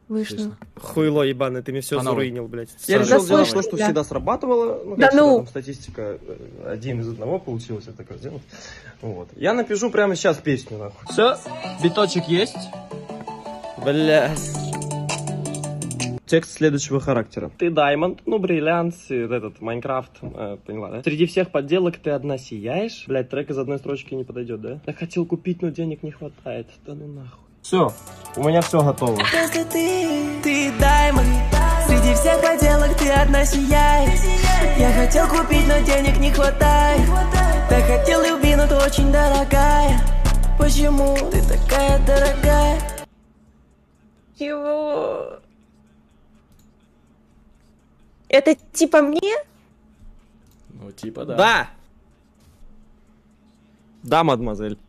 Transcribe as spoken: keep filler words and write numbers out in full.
Вышну. Хуйло ебаный, ты мне все заруинил, блядь. Я решил сделать то, что да. всегда срабатывало. Ну, Да как всегда, ну! там статистика один из одного получилось это такое сделать. Вот. Я напишу прямо сейчас песню, нахуй. Все, биточек есть. Блядь. Текст следующего характера. Ты Даймонд, ну бриллиант, этот Майнкрафт, э, поняла, да? Среди всех подделок ты одна сияешь. Блядь, трек из одной строчки не подойдет, да? Я хотел купить, но денег не хватает. Да ну нахуй. Все, у меня все готово. Если ты, ты Даймонд, среди всех подделок ты одна сияешь. Я хотел купить, но денег не хватает. Так хотел любви, но ты очень дорогая. Почему ты такая дорогая? Чего? Это типа мне? Ну, типа, да. Да! Да, мадемуазель.